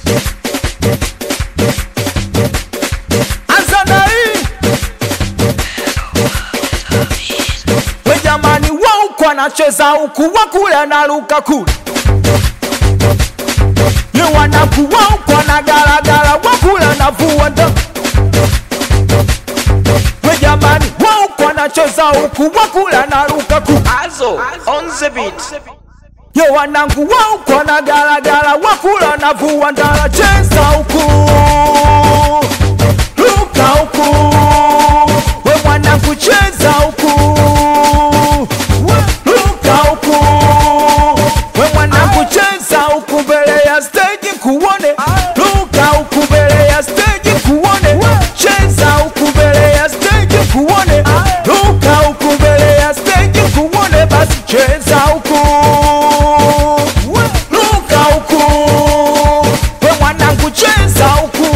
Azana hii we jamani wao kwa nacheza huku wakule na ruka kule. Ye wanaku wao kwa na gara wakule na vuanda. We jamani wao kwa nacheza huku wakule na ruka kule. Azo on the beat. Yo wanangu wao kwa na gara wakula na vuanda. Cheza huku ruka huku. We wanangu cheza huku ruka huku. We wanangu cheza huku mbele ya stage kuone. Ruka huku mbele ya stage kuone. Cheza huku mbele ya stage kuone. Ruka huku mbele ya stage kuone. Basi cheza huku ruka huku. We wanangu cheza huku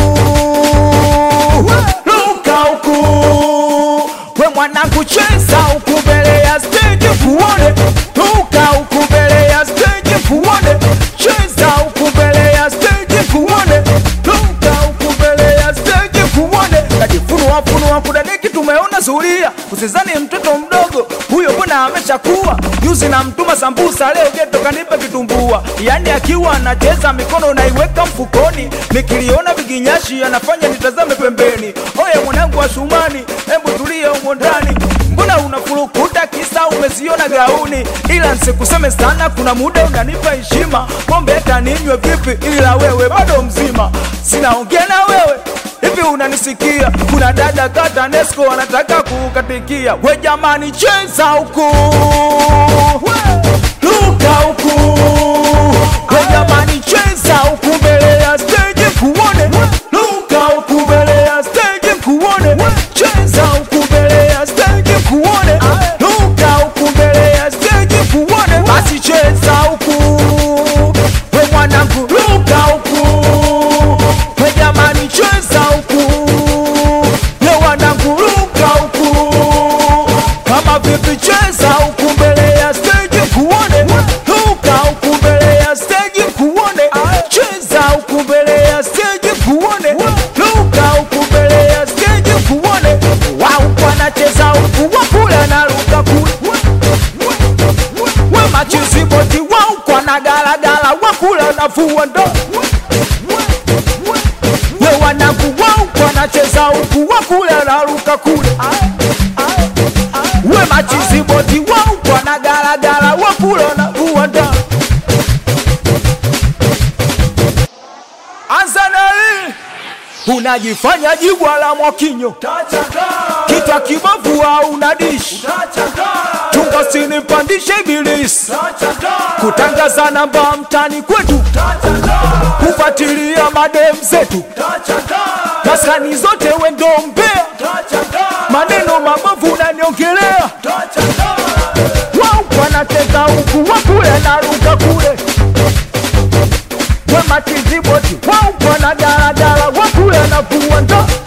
ruka huku. We mwanangu cheza huku mbele ya stage kuone. Ruka huku mbele ya stage kuone. Cheza huku mbele ya stage kuone. Ruka huku mbele ya stage kuone. Kajifunua kudadeki tumeona zulia. Usizani mtoto mdogo huyo mbona ameshakuwa. Yuzi na mtuma sambusa leo geto kanipa kitumbua. Yani akiwa anacheza mikono naiweka mfukoni. Nikiliona viginyashi anafanya nitazame pembeni. Oye mwanangu wa Shumani, hebu tulia humo ndani. Mbona unafurukuta kisa umeziona gauni. Ila nsikuseme sana kuna muda unanipa heshima. Pombe hata ninywe vipi ila wewe bado mzima. Sinaongea na wewe hivi unanisikia. Kuna dada kata Nesco wanataka kukatikia. We jamani cheza huku ruka huku. We jamani cheza huku mbele ya stage kuone. Ruka huku mbele ya stage kuone. Cheza huku mbele ya stage kuone. Ruka huku mbele ya stage kuone. Basi cheza huku we mwanangu ruka huku. We jamani cheza huku ye wanangu ruka huku. Kama vipi cheza huku mbele ya stage kuone. Ruka huku mbele ya stage kuone. Cheza huku mbele ya stage kuone. Ruka huku mbele ya stage kuone. Wao wanacheza huku wakula na ruka kule. We machizi boti wao kwa na gara wakula na vuanda. We wanangu wao kwa nacheza huku wakula na ruka kule. We machizi boti wao kwa na gara wakula na vuanda. Azana hii unajifanya jibwa la Mwakinyo. Kitwa kibovu au unadishi. Tungo sinipandishe ibilisi. Kutangaza namba mtani kwetu. Kufuatilia madem zetu. Maskani zote wendo mbea. Maneno mabovu unaniongelea. Wao wanateka huku wakule na ruka kule. We machizi boti wao wana gara wakule na vuanda.